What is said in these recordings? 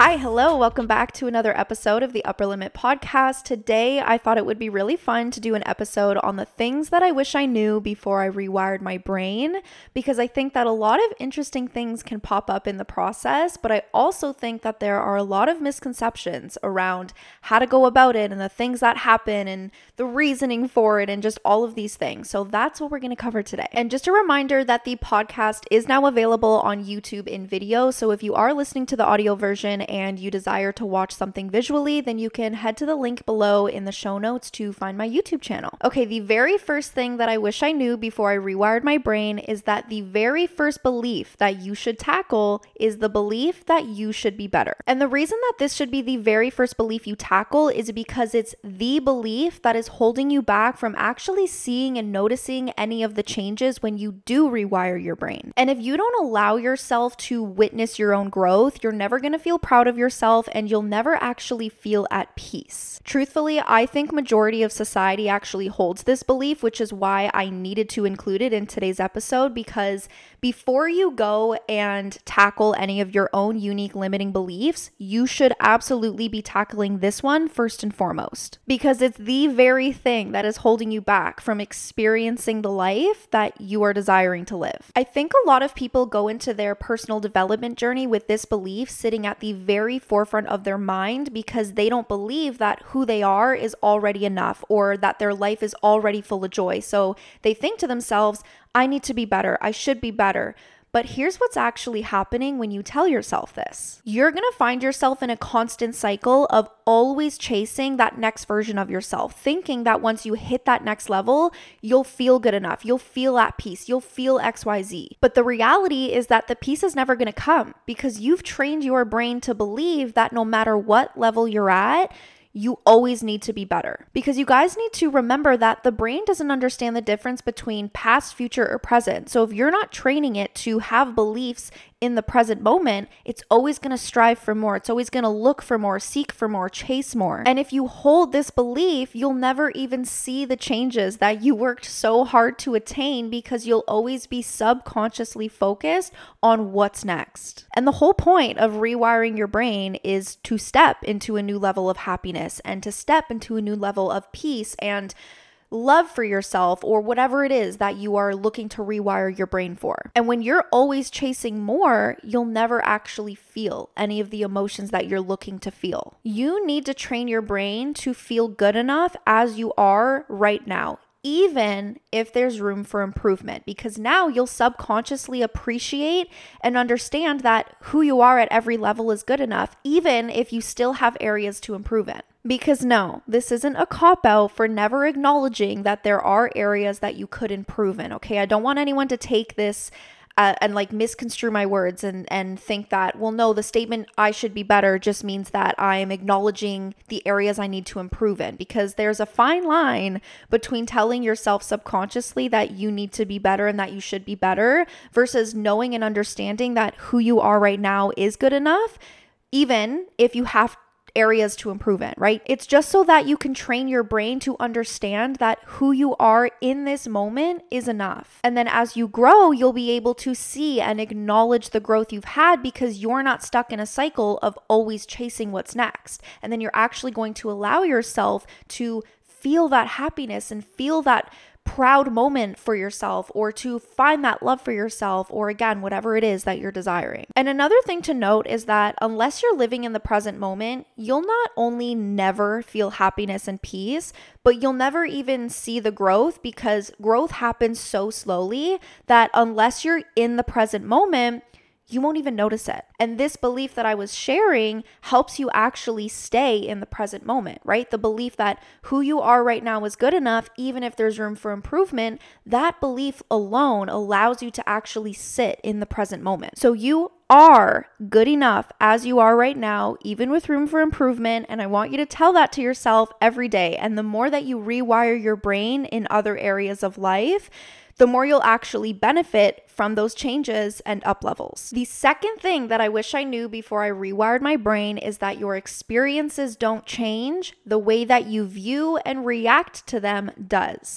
Hi, hello, welcome back to another episode of the Upper Limit Podcast. Today, I thought it would be really fun to do an episode on the things that I wish I knew before I rewired my brain, because I think that a lot of interesting things can pop up in the process, but I also think that there are a lot of misconceptions around how to go about it and the things that happen and the reasoning for it and just all of these things. So that's what we're going to cover today. And just a reminder that the podcast is now available on YouTube in video, so if you are listening to the audio version and you desire to watch something visually, then you can head to the link below in the show notes to find my YouTube channel. Okay, the very first thing that I wish I knew before I rewired my brain is that the very first belief that you should tackle is the belief that you should be better. And the reason that this should be the very first belief you tackle is because it's the belief that is holding you back from actually seeing and noticing any of the changes when you do rewire your brain. And if you don't allow yourself to witness your own growth, you're never going to feel proud of yourself and you'll never actually feel at peace. Truthfully, I think majority of society actually holds this belief, which is why I needed to include it in today's episode, because before you go and tackle any of your own unique limiting beliefs, you should absolutely be tackling this one first and foremost, because it's the very thing that is holding you back from experiencing the life that you are desiring to live. I think a lot of people go into their personal development journey with this belief sitting at the very forefront of their mind because they don't believe that who they are is already enough or that their life is already full of joy. So they think to themselves, I need to be better. I should be better. But here's what's actually happening when you tell yourself this. You're going to find yourself in a constant cycle of always chasing that next version of yourself, thinking that once you hit that next level, you'll feel good enough, you'll feel at peace, you'll feel XYZ. But the reality is that the peace is never going to come because you've trained your brain to believe that no matter what level you're at, you always need to be better. Because you guys need to remember that the brain doesn't understand the difference between past, future, or present. So if you're not training it to have beliefs in the present moment, it's always going to strive for more. It's always going to look for more, seek for more, chase more. And if you hold this belief, you'll never even see the changes that you worked so hard to attain because you'll always be subconsciously focused on what's next. And the whole point of rewiring your brain is to step into a new level of happiness and to step into a new level of peace and love for yourself or whatever it is that you are looking to rewire your brain for. And when you're always chasing more, you'll never actually feel any of the emotions that you're looking to feel. You need to train your brain to feel good enough as you are right now, even if there's room for improvement, because now you'll subconsciously appreciate and understand that who you are at every level is good enough, even if you still have areas to improve in. Because no, this isn't a cop-out for never acknowledging that there are areas that you could improve in, okay? I don't want anyone to take this and misconstrue my words and think that, well, no, the statement I should be better just means that I'm acknowledging the areas I need to improve in, because there's a fine line between telling yourself subconsciously that you need to be better and that you should be better versus knowing and understanding that who you are right now is good enough, even if you have areas to improve in, right? It's just so that you can train your brain to understand that who you are in this moment is enough. And then as you grow, you'll be able to see and acknowledge the growth you've had because you're not stuck in a cycle of always chasing what's next. And then you're actually going to allow yourself to feel that happiness and feel that proud moment for yourself, or to find that love for yourself, or again, whatever it is that you're desiring. And another thing to note is that unless you're living in the present moment, you'll not only never feel happiness and peace, but you'll never even see the growth, because growth happens so slowly that unless you're in the present moment, you won't even notice it. And this belief that I was sharing helps you actually stay in the present moment, right? The belief that who you are right now is good enough, even if there's room for improvement, that belief alone allows you to actually sit in the present moment. So you are good enough as you are right now, even with room for improvement. And I want you to tell that to yourself every day. And the more that you rewire your brain in other areas of life, the more you'll actually benefit from those changes and up levels. The second thing that I wish I knew before I rewired my brain is that your experiences don't change. The way that you view and react to them does.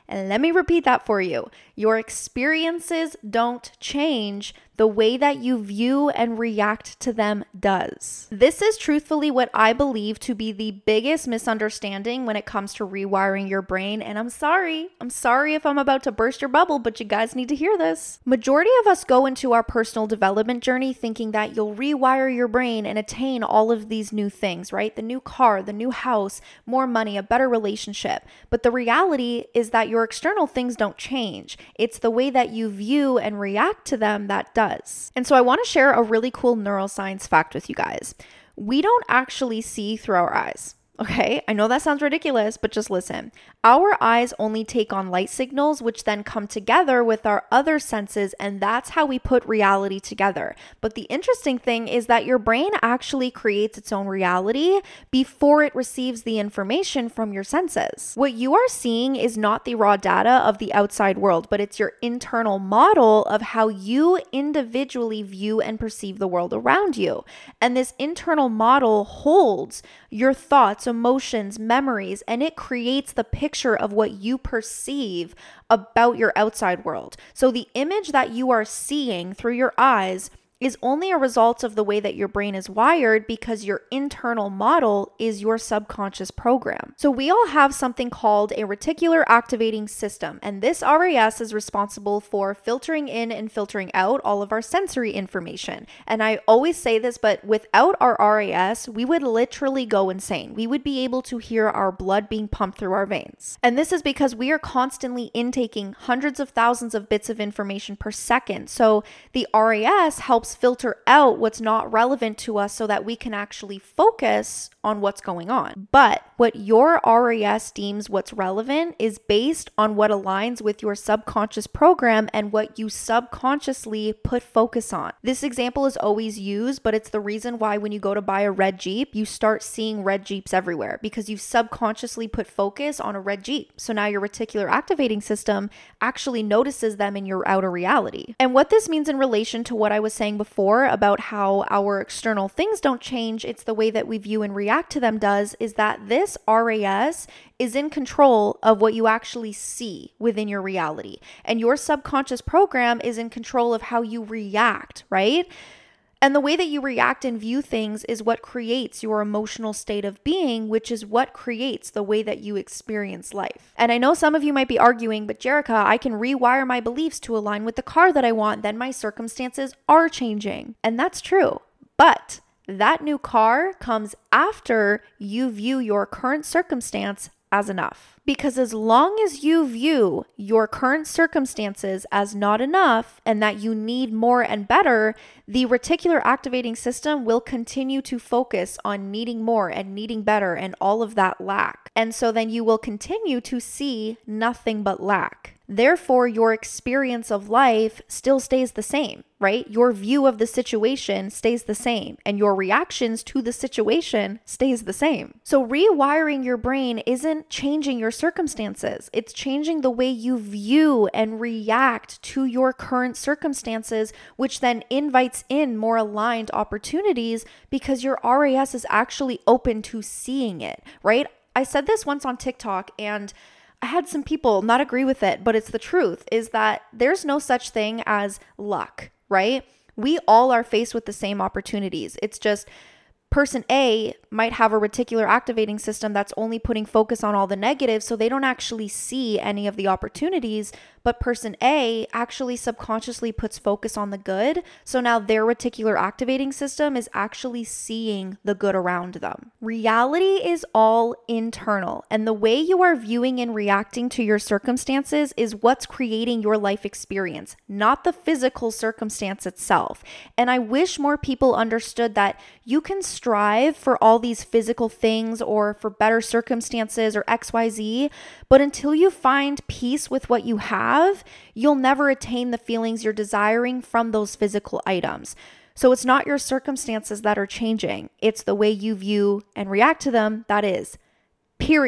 And let me repeat that for you. Your experiences don't change. The way that you view and react to them does. This is truthfully what I believe to be the biggest misunderstanding when it comes to rewiring your brain. And I'm sorry if I'm about to burst your bubble, but you guys need to hear this. Majority of us go into our personal development journey thinking that you'll rewire your brain and attain all of these new things, right? The new car, the new house, more money, a better relationship. But the reality is that your external things don't change. It's the way that you view and react to them that does. And so I want to share a really cool neuroscience fact with you guys. We don't actually see through our eyes. Okay, I know that sounds ridiculous, but just listen. Our eyes only take on light signals, which then come together with our other senses, and that's how we put reality together. But the interesting thing is that your brain actually creates its own reality before it receives the information from your senses. What you are seeing is not the raw data of the outside world, but it's your internal model of how you individually view and perceive the world around you. And this internal model holds your thoughts, emotions, memories, and it creates the picture of what you perceive about your outside world. So the image that you are seeing through your eyes is only a result of the way that your brain is wired because your internal model is your subconscious program. So we all have something called a reticular activating system, and this RAS is responsible for filtering in and filtering out all of our sensory information. And I always say this, but without our RAS, we would literally go insane. We would be able to hear our blood being pumped through our veins. And this is because we are constantly intaking hundreds of thousands of bits of information per second. So the RAS helps filter out what's not relevant to us so that we can actually focus on what's going on. But what your RAS deems what's relevant is based on what aligns with your subconscious program and what you subconsciously put focus on. This example is always used, but it's the reason why when you go to buy a red Jeep, you start seeing red Jeeps everywhere because you subconsciously put focus on a red Jeep. So now your reticular activating system actually notices them in your outer reality. And what this means in relation to what I was saying before about how our external things don't change, it's the way that we view and react to them does, is that this RAS is in control of what you actually see within your reality. And your subconscious program is in control of how you react, right? And the way that you react and view things is what creates your emotional state of being, which is what creates the way that you experience life. And I know some of you might be arguing, but Jerica, I can rewire my beliefs to align with the car that I want, then my circumstances are changing. And that's true. But that new car comes after you view your current circumstance as enough. Because as long as you view your current circumstances as not enough and that you need more and better, the reticular activating system will continue to focus on needing more and needing better and all of that lack. And so then you will continue to see nothing but lack. Therefore, your experience of life still stays the same, right? Your view of the situation stays the same, and your reactions to the situation stays the same. So rewiring your brain isn't changing your circumstances. It's changing the way you view and react to your current circumstances, which then invites in more aligned opportunities because your RAS is actually open to seeing it, right? I said this once on TikTok, and I had some people not agree with it, but it's the truth, is that there's no such thing as luck, right? We all are faced with the same opportunities. It's just person A might have a reticular activating system that's only putting focus on all the negatives, so they don't actually see any of the opportunities, but person A actually subconsciously puts focus on the good, so now their reticular activating system is actually seeing the good around them. Reality is all internal, and the way you are viewing and reacting to your circumstances is what's creating your life experience, not the physical circumstance itself. And I wish more people understood that you can strive for all these physical things or for better circumstances or XYZ, but until you find peace with what you have, you'll never attain the feelings you're desiring from those physical items. So it's not your circumstances that are changing. It's the way you view and react to them that is. Period.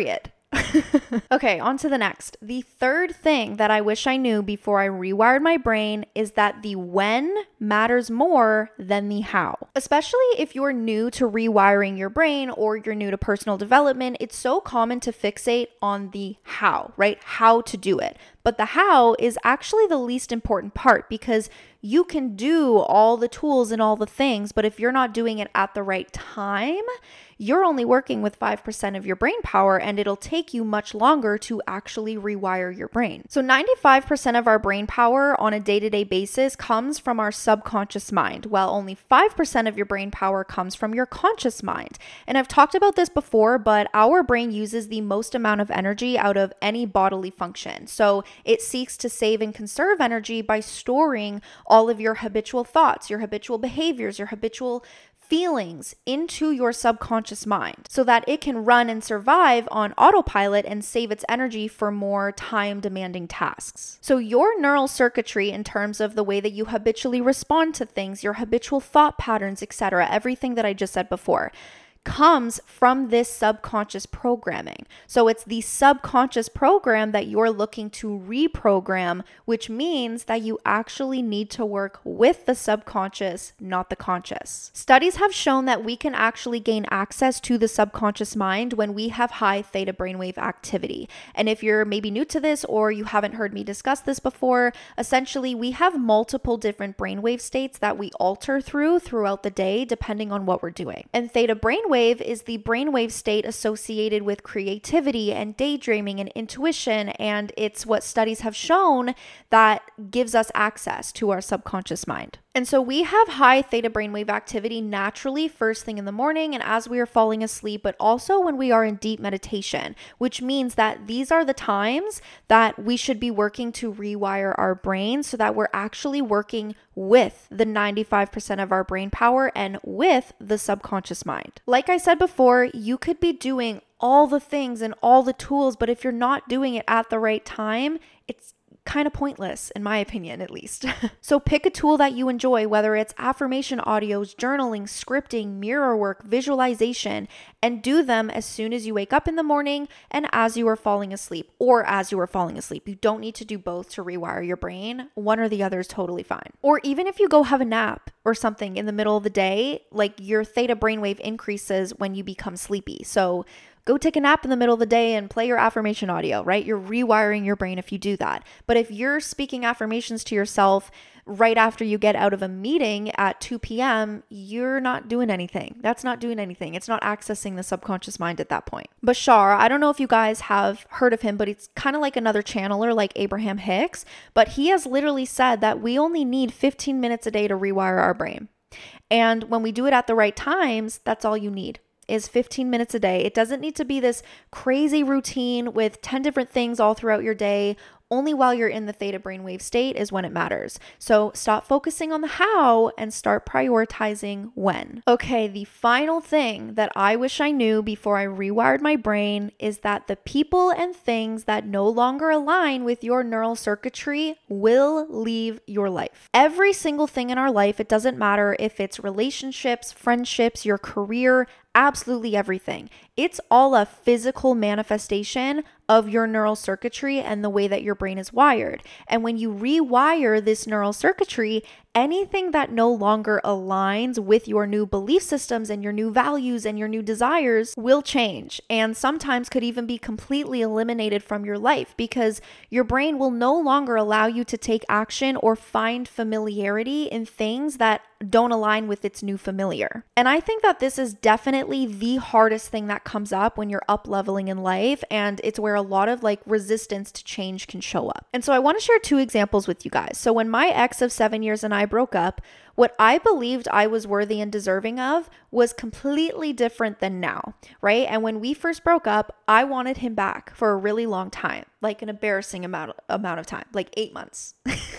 Okay, on to the next. The third thing that I wish I knew before I rewired my brain is that the when matters more than the how. Especially if you're new to rewiring your brain or you're new to personal development, it's so common to fixate on the how, right? How to do it. But the how is actually the least important part because you can do all the tools and all the things, but if you're not doing it at the right time, you're only working with 5% of your brain power and it'll take you much longer to actually rewire your brain. So 95% of our brain power on a day-to-day basis comes from our subconscious mind, while only 5% of your brain power comes from your conscious mind. And I've talked about this before, but our brain uses the most amount of energy out of any bodily function. So it seeks to save and conserve energy by storing all of your habitual thoughts, your habitual behaviors, your habitual feelings into your subconscious mind so that it can run and survive on autopilot and save its energy for more time demanding tasks. So your neural circuitry in terms of the way that you habitually respond to things, your habitual thought patterns, etc., everything that I just said before, comes from this subconscious programming. So it's the subconscious program that you're looking to reprogram, which means that you actually need to work with the subconscious, not the conscious. Studies have shown that we can actually gain access to the subconscious mind when we have high theta brainwave activity. And if you're maybe new to this or you haven't heard me discuss this before, essentially we have multiple different brainwave states that we alter throughout the day depending on what we're doing. And theta brainwave is the brainwave state associated with creativity and daydreaming and intuition, and it's what studies have shown that gives us access to our subconscious mind. And so we have high theta brainwave activity naturally first thing in the morning and as we are falling asleep, but also when we are in deep meditation, which means that these are the times that we should be working to rewire our brain so that we're actually working with the 95% of our brain power and with the subconscious mind. Like I said before, you could be doing all the things and all the tools, but if you're not doing it at the right time, it's kind of pointless, in my opinion, at least. So pick a tool that you enjoy, whether it's affirmation audios, journaling, scripting, mirror work, visualization, and do them as soon as you wake up in the morning and as you are falling asleep, or as you are falling asleep. You don't need to do both to rewire your brain. One or the other is totally fine. Or even if you go have a nap or something in the middle of the day, like your theta brainwave increases when you become sleepy. So go take a nap in the middle of the day and play your affirmation audio, right? You're rewiring your brain if you do that. But if you're speaking affirmations to yourself right after you get out of a meeting at 2 p.m., you're not doing anything. That's not doing anything. It's not accessing the subconscious mind at that point. Bashar, I don't know if you guys have heard of him, but it's kind of like another channeler like Abraham Hicks, but he has literally said that we only need 15 minutes a day to rewire our brain. And when we do it at the right times, that's all you need. Is 15 minutes a day. It doesn't need to be this crazy routine with 10 different things all throughout your day. Only while you're in the theta brainwave state is when it matters. So stop focusing on the how and start prioritizing when. Okay, the final thing that I wish I knew before I rewired my brain is that the people and things that no longer align with your neural circuitry will leave your life. Every single thing in our life, it doesn't matter if it's relationships, friendships, your career, absolutely everything. It's all a physical manifestation of your neural circuitry and the way that your brain is wired. And when you rewire this neural circuitry, anything that no longer aligns with your new belief systems and your new values and your new desires will change, and sometimes could even be completely eliminated from your life because your brain will no longer allow you to take action or find familiarity in things that don't align with its new familiar. And I think that this is definitely the hardest thing that comes up when you're up leveling in life, and it's where a lot of resistance to change can show up. And so I want to share two examples with you guys. So when my ex of 7 years and I broke up, what I believed I was worthy and deserving of was completely different than now, right? And when we first broke up, I wanted him back for a really long time, like an embarrassing amount of time, like 8 months.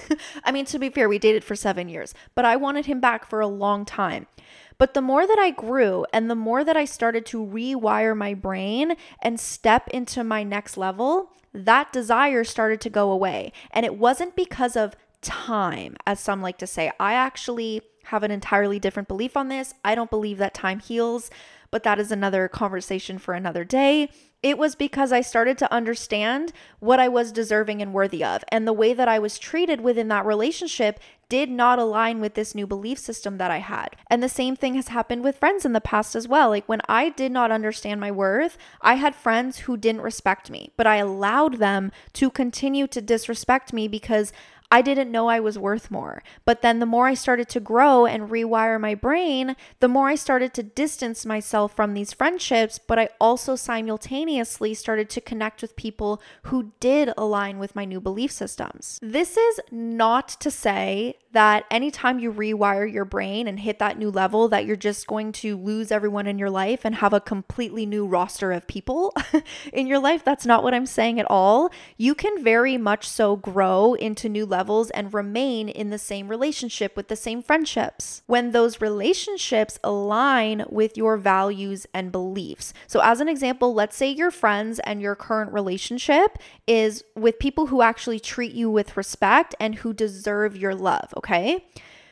I mean, to be fair, we dated for 7 years, but I wanted him back for a long time. But the more that I grew and the more that I started to rewire my brain and step into my next level, that desire started to go away. And it wasn't because of time, as some like to say. I actually have an entirely different belief on this. I don't believe that time heals, but that is another conversation for another day. It was because I started to understand what I was deserving and worthy of. And the way that I was treated within that relationship did not align with this new belief system that I had. And the same thing has happened with friends in the past as well. Like when I did not understand my worth, I had friends who didn't respect me, but I allowed them to continue to disrespect me because I didn't know I was worth more. But then the more I started to grow and rewire my brain, the more I started to distance myself from these friendships, but I also simultaneously started to connect with people who did align with my new belief systems. This is not to say that anytime you rewire your brain and hit that new level that you're just going to lose everyone in your life and have a completely new roster of people in your life. That's not what I'm saying at all. You can very much so grow into new levels and remain in the same relationship with the same friendships when those relationships align with your values and beliefs. So as an example, let's say your friends and your current relationship is with people who actually treat you with respect and who deserve your love. Okay.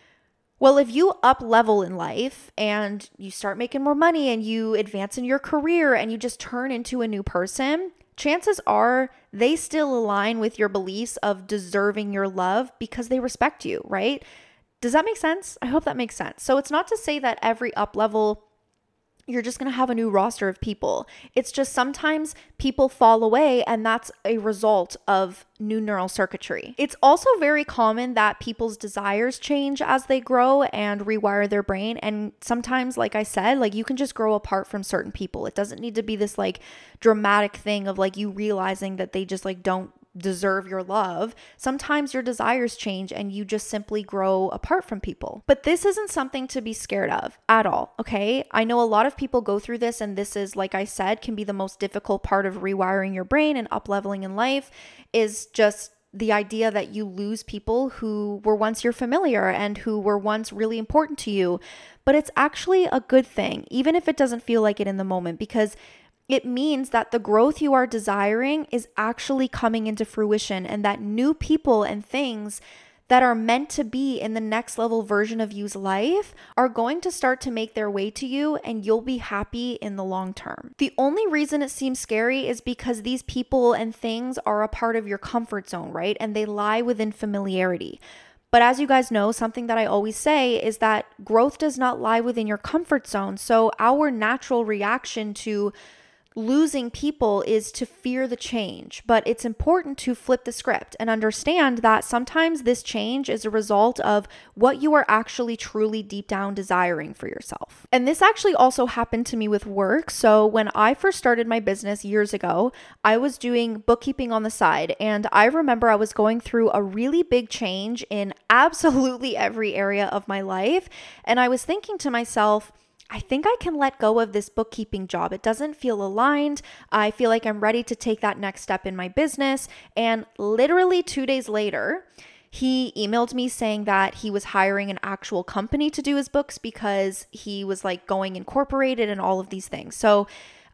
Well, if you up level in life and you start making more money and you advance in your career and you just turn into a new person, chances are they still align with your beliefs of deserving your love because they respect you, right? Does that make sense? I hope that makes sense. So it's not to say that every up level you're just going to have a new roster of people. It's just sometimes people fall away and that's a result of new neural circuitry. It's also very common that people's desires change as they grow and rewire their brain. And sometimes, like I said, like you can just grow apart from certain people. It doesn't need to be this like dramatic thing of like you realizing that they just like don't deserve your love. Sometimes your desires change and you just simply grow apart from people. But this isn't something to be scared of at all, okay? I know a lot of people go through this and this is, like I said, can be the most difficult part of rewiring your brain and up-leveling in life is just the idea that you lose people who were once your familiar and who were once really important to you. But it's actually a good thing, even if it doesn't feel like it in the moment, because it means that the growth you are desiring is actually coming into fruition and that new people and things that are meant to be in the next level version of you's life are going to start to make their way to you and you'll be happy in the long term. The only reason it seems scary is because these people and things are a part of your comfort zone, right? And they lie within familiarity. But as you guys know, something that I always say is that growth does not lie within your comfort zone. So our natural reaction to losing people is to fear the change, but it's important to flip the script and understand that sometimes this change is a result of what you are actually truly deep down desiring for yourself. And this actually also happened to me with work. So when I first started my business years ago, I was doing bookkeeping on the side, and I remember I was going through a really big change in absolutely every area of my life, and I was thinking to myself, I think I can let go of this bookkeeping job. It doesn't feel aligned. I feel like I'm ready to take that next step in my business. And literally 2 days later, he emailed me saying that he was hiring an actual company to do his books because he was like going incorporated and all of these things. So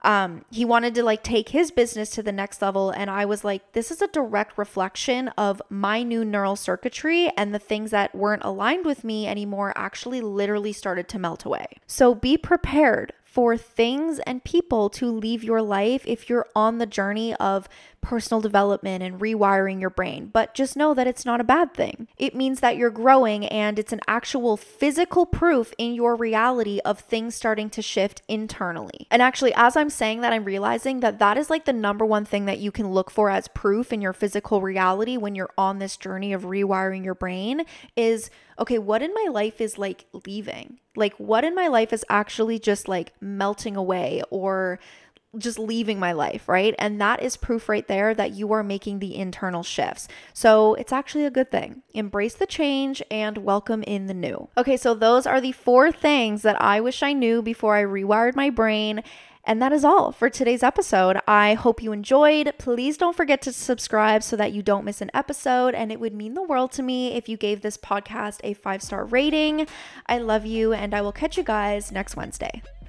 he wanted to like take his business to the next level. And I was like, this is a direct reflection of my new neural circuitry, and the things that weren't aligned with me anymore actually literally started to melt away. So be prepared for things and people to leave your life if you're on the journey of personal development and rewiring your brain. But just know that it's not a bad thing. It means that you're growing, and it's an actual physical proof in your reality of things starting to shift internally. And actually, as I'm saying that, I'm realizing that that is like the number one thing that you can look for as proof in your physical reality when you're on this journey of rewiring your brain is, okay, what in my life is like leaving? Like what in my life is actually just like melting away or just leaving my life, right? And that is proof right there that you are making the internal shifts. So it's actually a good thing. Embrace the change and welcome in the new. Okay, so those are the 4 things that I wish I knew before I rewired my brain. And that is all for today's episode. I hope you enjoyed. Please don't forget to subscribe so that you don't miss an episode. And it would mean the world to me if you gave this podcast a 5-star rating. I love you, and I will catch you guys next Wednesday.